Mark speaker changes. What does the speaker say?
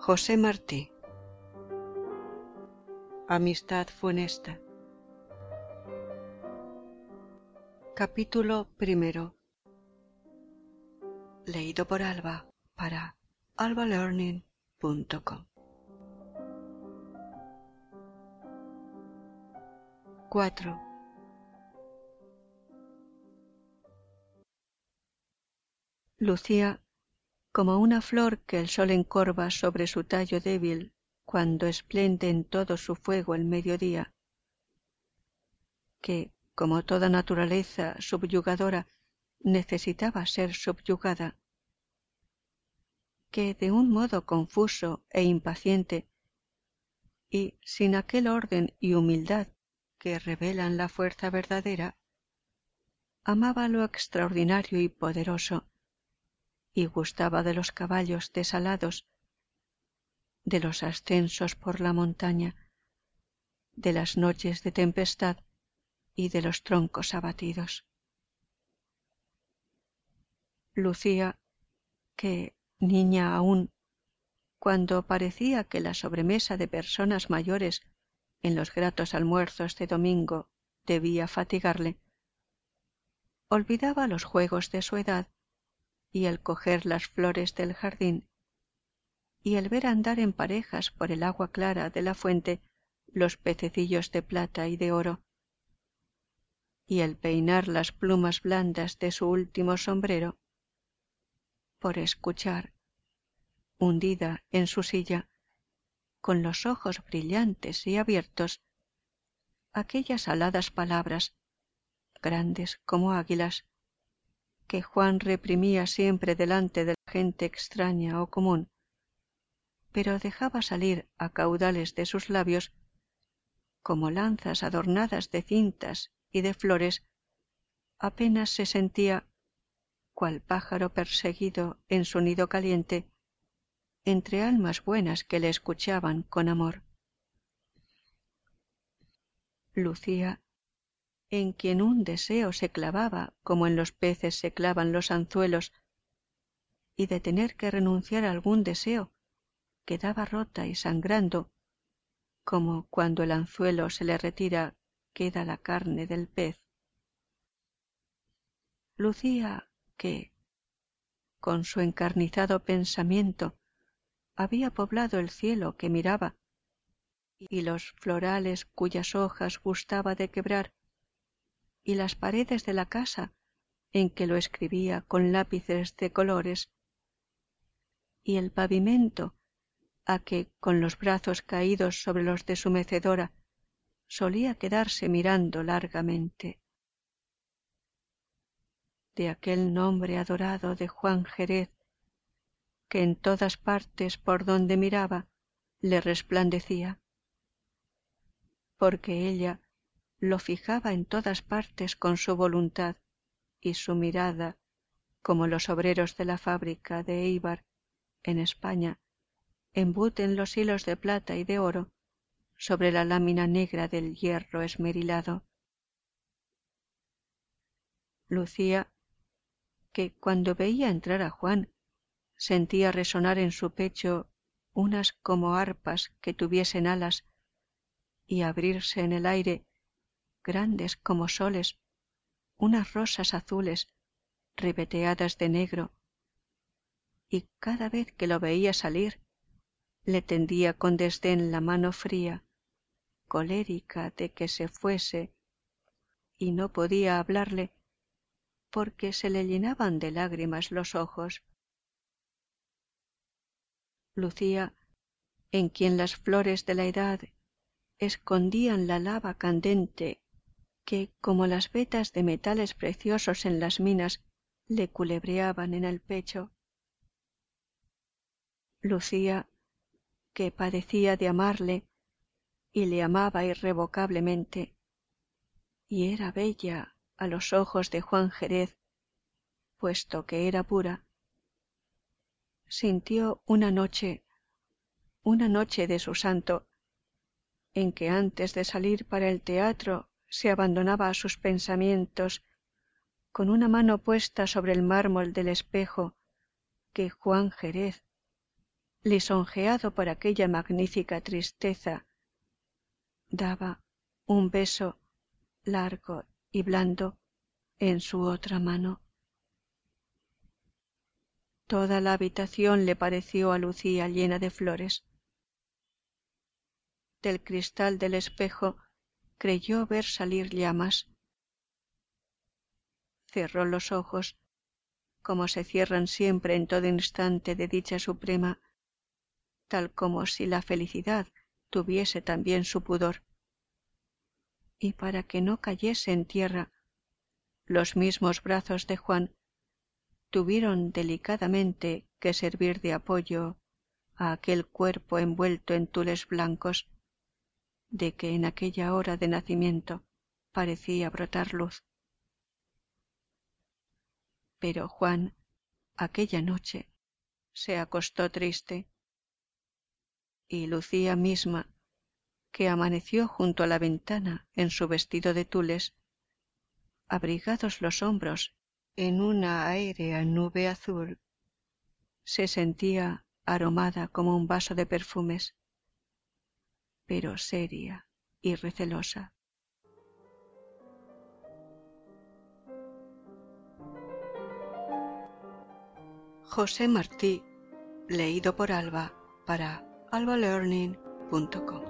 Speaker 1: José Martí. Amistad funesta. Capítulo primero. Leído por Alba para albalearning.com. 4. Lucía, como una flor que el sol encorva sobre su tallo débil cuando esplende en todo su fuego el mediodía, que, como toda naturaleza subyugadora, necesitaba ser subyugada, que de un modo confuso e impaciente, y sin aquel orden y humildad que revelan la fuerza verdadera, amaba lo extraordinario y poderoso, y gustaba de los caballos desalados, de los ascensos por la montaña, de las noches de tempestad y de los troncos abatidos. Lucía, que, niña aún, cuando parecía que la sobremesa de personas mayores en los gratos almuerzos de domingo debía fatigarle, olvidaba los juegos de su edad y el coger las flores del jardín y el ver andar en parejas por el agua clara de la fuente los pececillos de plata y de oro, y el peinar las plumas blandas de su último sombrero, por escuchar, hundida en su silla, con los ojos brillantes y abiertos, aquellas aladas palabras, grandes como águilas, que Juan reprimía siempre delante de la gente extraña o común, pero dejaba salir a caudales de sus labios, como lanzas adornadas de cintas y de flores, apenas se sentía, cual pájaro perseguido en su nido caliente, entre almas buenas que le escuchaban con amor. Lucía, en quien un deseo se clavaba como en los peces se clavan los anzuelos, y de tener que renunciar a algún deseo, quedaba rota y sangrando, como cuando el anzuelo se le retira queda la carne del pez. Lucía, que, con su encarnizado pensamiento, había poblado el cielo que miraba, y los florales cuyas hojas gustaba de quebrar, y las paredes de la casa en que lo escribía con lápices de colores, y el pavimento a que, con los brazos caídos sobre los de su mecedora, solía quedarse mirando largamente. De aquel nombre adorado de Juan Jerez, que en todas partes por donde miraba le resplandecía, porque ella lo fijaba en todas partes con su voluntad y su mirada, como los obreros de la fábrica de Eibar, en España, embuten los hilos de plata y de oro sobre la lámina negra del hierro esmerilado. Lucía, que cuando veía entrar a Juan, sentía resonar en su pecho unas como arpas que tuviesen alas y abrirse en el aire, grandes como soles, unas rosas azules ribeteadas de negro, y cada vez que lo veía salir, le tendía con desdén la mano fría, colérica de que se fuese, y no podía hablarle porque se le llenaban de lágrimas los ojos. Lucía, en quien las flores de la edad escondían la lava candente que, como las vetas de metales preciosos en las minas, le culebreaban en el pecho. Lucía, que padecía de amarle y le amaba irrevocablemente, y era bella a los ojos de Juan Jerez, puesto que era pura, sintió una noche de su santo, en que antes de salir para el teatro se abandonaba a sus pensamientos, con una mano puesta sobre el mármol del espejo, que Juan Jerez lisonjeado por aquella magnífica tristeza, daba un beso largo y blando en su otra mano. Toda la habitación le pareció a Lucía llena de flores. Del cristal del espejo creyó ver salir llamas. Cerró los ojos, como se cierran siempre en todo instante de dicha suprema, tal como si la felicidad tuviese también su pudor. Y para que no cayese en tierra, los mismos brazos de Juan tuvieron delicadamente que servir de apoyo a aquel cuerpo envuelto en tules blancos, de que en aquella hora de nacimiento parecía brotar luz. Pero Juan, aquella noche, se acostó triste, y Lucía misma, que amaneció junto a la ventana en su vestido de tules, abrigados los hombros en una aérea nube azul, se sentía aromada como un vaso de perfumes, pero seria y recelosa. José Martí, leído por Alba para albalearning.com.